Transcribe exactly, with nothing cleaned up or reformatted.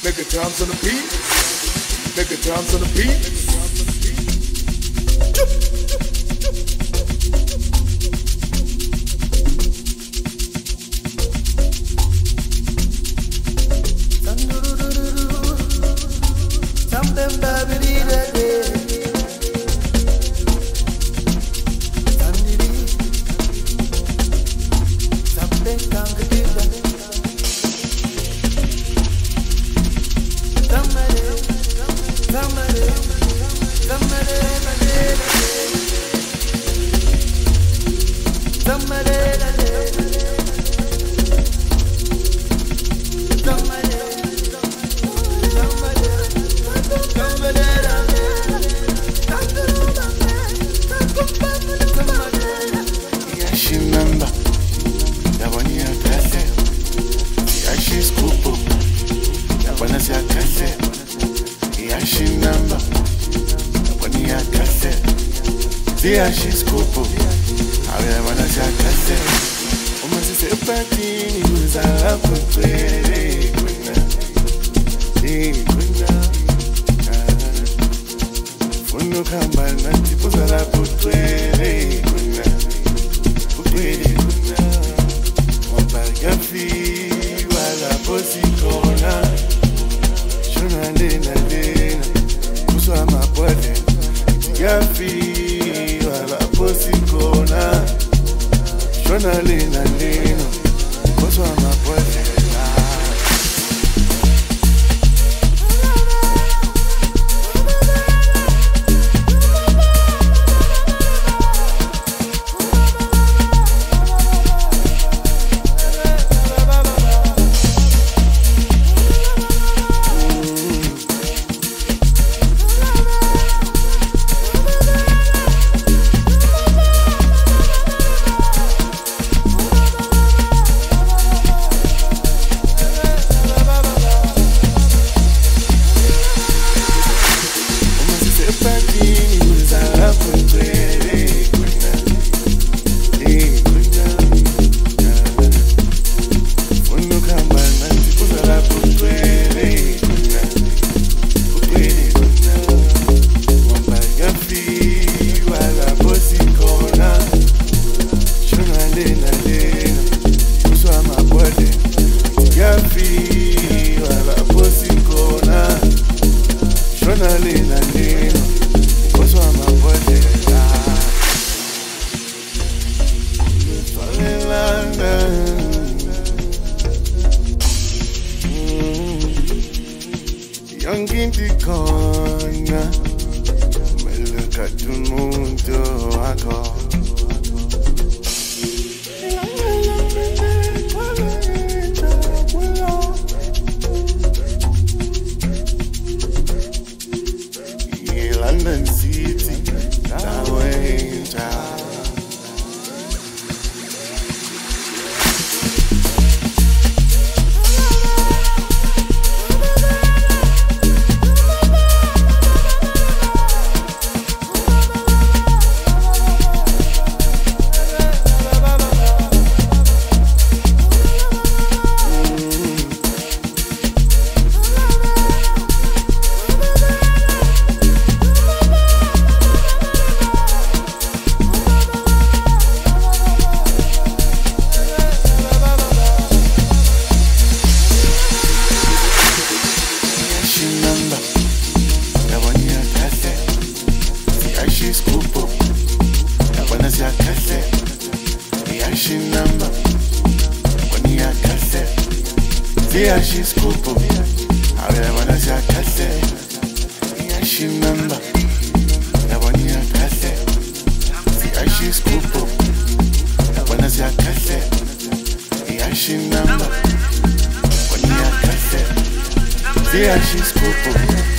Make a dance on the beat. Make a dance on the beat. Yeah, she's cool. I really wanna see her classy. Uma se sepatini, usa a putere, kuna, eh, kuna. Funo kamba na tipo za la putere, kuna, putere, kuna. Wamba gafi, wala posi kona. Shona lena lena, uso ama pwede, gafi. Posikona, shona lena lena, koso amapote. Young in the corner, me look at the mundo I go. Yeah, London City, that way down. Yeah, she's cool. I really wanna see her cassette. Yeah, she number. I wanna hear her cassette. Yeah, she's cool. I wanna see her cassette. Yeah, she number. I wanna hear her cassette. Yeah, she's cool.